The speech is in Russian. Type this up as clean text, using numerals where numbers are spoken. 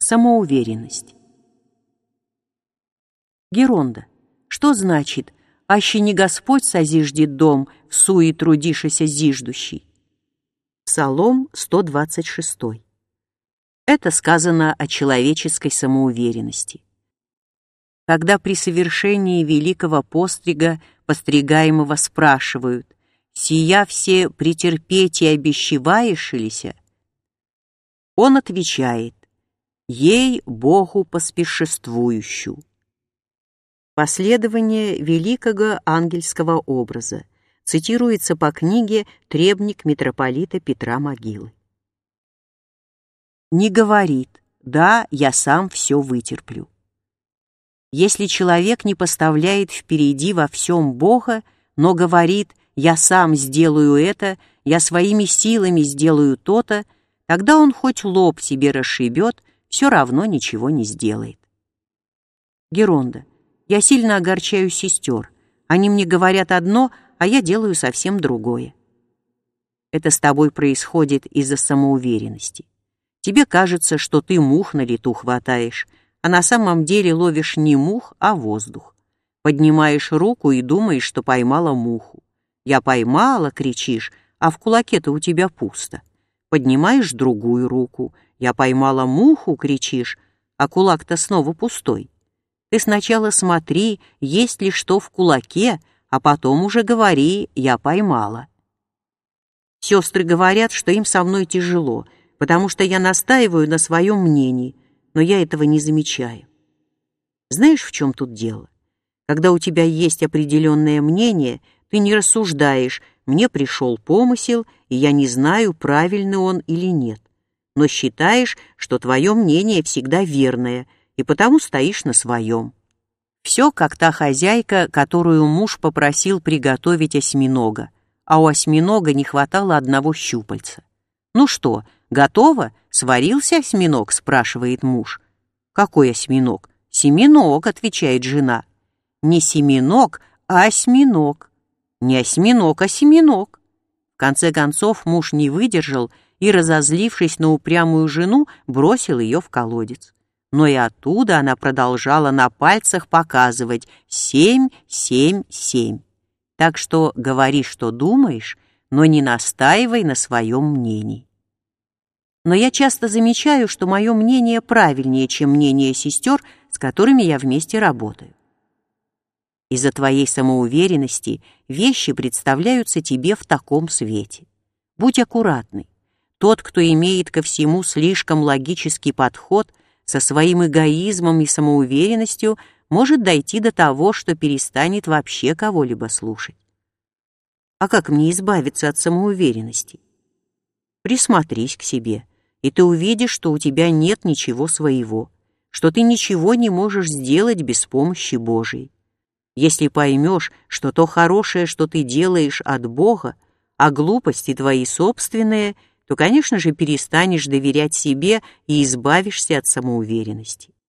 Самоуверенность. Геронда. Что значит «аще не Господь созиждет дом, в суе трудишися зиждущий»? Псалом 126. Это сказано о человеческой самоуверенности. Когда при совершении великого пострига постригаемого спрашивают: «Сия все претерпеть и обещеваешься?» Он отвечает: «Ей Богу поспешествующую». Последование великого ангельского образа цитируется по книге «Требник митрополита Петра Могилы». Не говорит: «Да, я сам все вытерплю». Если человек не поставляет впереди во всем Бога, но говорит: «Я сам сделаю это, я своими силами сделаю то-то», тогда он хоть лоб себе расшибет, все равно ничего не сделает. Геронда. Я сильно огорчаю сестер. Они мне говорят одно, а я делаю совсем другое. Это с тобой происходит из-за самоуверенности. Тебе кажется, что ты мух на лету хватаешь, а на самом деле ловишь не мух, а воздух. Поднимаешь руку и думаешь, что поймала муху. «Я поймала», — кричишь, а в кулаке-то у тебя пусто. Поднимаешь другую руку. «Я поймала муху», — кричишь, а кулак-то снова пустой. Ты сначала смотри, есть ли что в кулаке, а потом уже говори: «Я поймала». Сестры говорят, что им со мной тяжело, потому что я настаиваю на своем мнении, но я этого не замечаю. Знаешь, в чем тут дело? Когда у тебя есть определенное мнение, ты не рассуждаешь: «Мне пришел помысел, и я не знаю, правильный он или нет», но считаешь, что твое мнение всегда верное, и потому стоишь на своем. Все как та хозяйка, которую муж попросил приготовить осьминога, а у осьминога не хватало одного щупальца. «Ну что, готово? Сварился осьминог?» — спрашивает муж. «Какой осьминог?» «Семеног», — отвечает жена. «Не семеног, а осьминог». «Не осьминог, а семеног». В конце концов муж не выдержал и, разозлившись на упрямую жену, бросил ее в колодец. Но и оттуда она продолжала на пальцах показывать 7, 7, 7. Так что говори, что думаешь, но не настаивай на своем мнении. Но я часто замечаю, что мое мнение правильнее, чем мнение сестер, с которыми я вместе работаю. Из-за твоей самоуверенности вещи представляются тебе в таком свете. Будь аккуратный. Тот, кто имеет ко всему слишком логический подход, со своим эгоизмом и самоуверенностью может дойти до того, что перестанет вообще кого-либо слушать. А как мне избавиться от самоуверенности? Присмотрись к себе, и ты увидишь, что у тебя нет ничего своего, что ты ничего не можешь сделать без помощи Божией. Если поймешь, что то хорошее, что ты делаешь, от Бога, а глупости твои собственные, то, конечно же, перестанешь доверять себе и избавишься от самоуверенности.